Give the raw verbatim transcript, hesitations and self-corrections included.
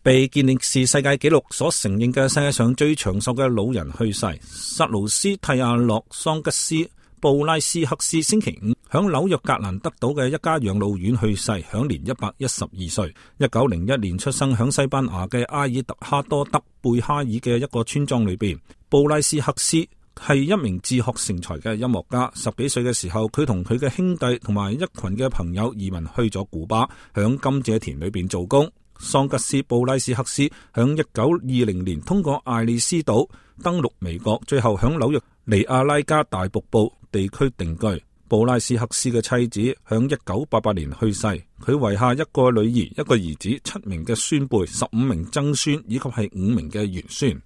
被健力士世界紀錄所承認嘅世界上最長壽嘅老人去世，薩盧斯蒂亞洛桑吉斯布拉斯克斯星期五響紐約格蘭德島嘅一家養老院去世，享年一百一十二歲。一九零一年出生響西班牙嘅埃爾特哈多德貝哈爾嘅一個村莊裏邊。布拉斯克斯係一名自學成才嘅音樂家。十幾歲嘅時候，佢同佢嘅兄弟同埋一群嘅朋友移民去咗古巴，響甘蔗田裏邊做工。桑吉斯布拉斯克斯響一九二零年通過艾利斯島登陸美國，最後響紐約尼亞拉加大瀑布地區定居。布拉斯克斯嘅妻子響一九八八年去世，佢遺下一個女兒、一個兒子、七名嘅孫輩、十五名曾孫以及係五名嘅玄孫。